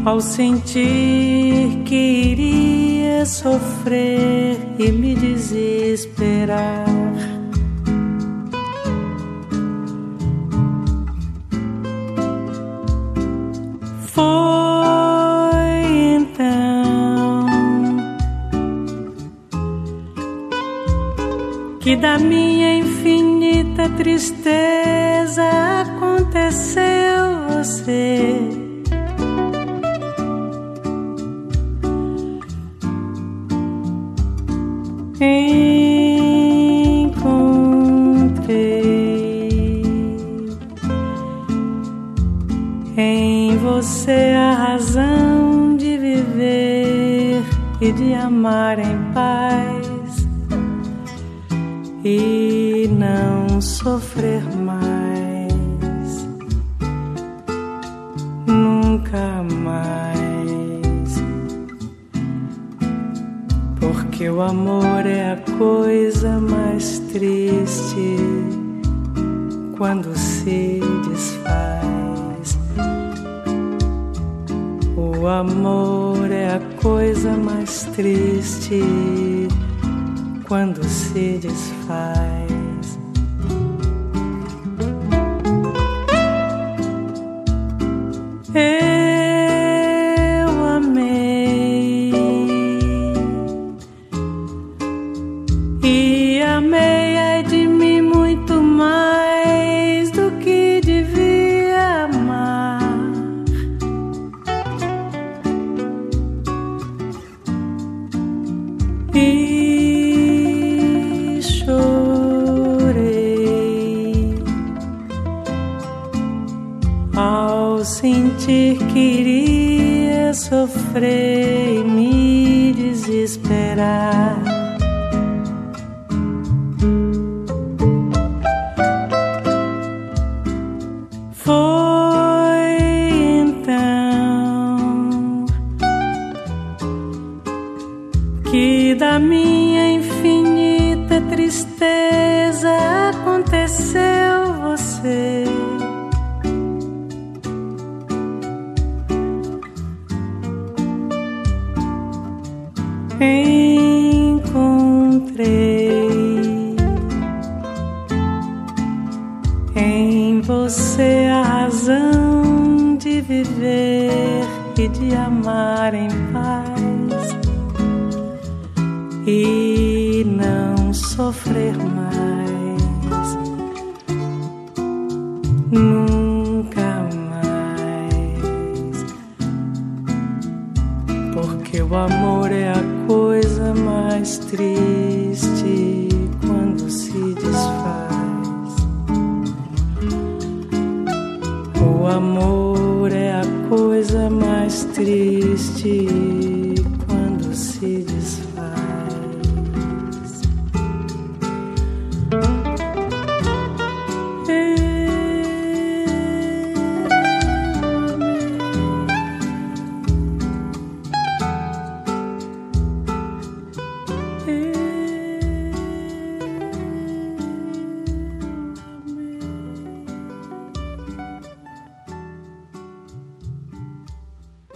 Ao sentir que iria sofrer e me desesperar, foi então que da minha infinita tristeza aconteceu você. Encontrei em você a razão de viver e de amar em paz e não sofrer mais, nunca mais. Porque o amor é a coisa mais triste quando se desfaz. O amor é a coisa mais triste quando se desfaz. Eu amei e amei ai de mim muito mais do que devia amar. E chorei ao sentir que iria sofrer e me desesperar. Foi então que da minha infinita tristeza aconteceu você. Encontrei em você a razão de viver e de amar em paz e não sofrer mais, nunca mais. Porque o amor é a coisa mais triste quando se desfaz. O amor é a coisa mais triste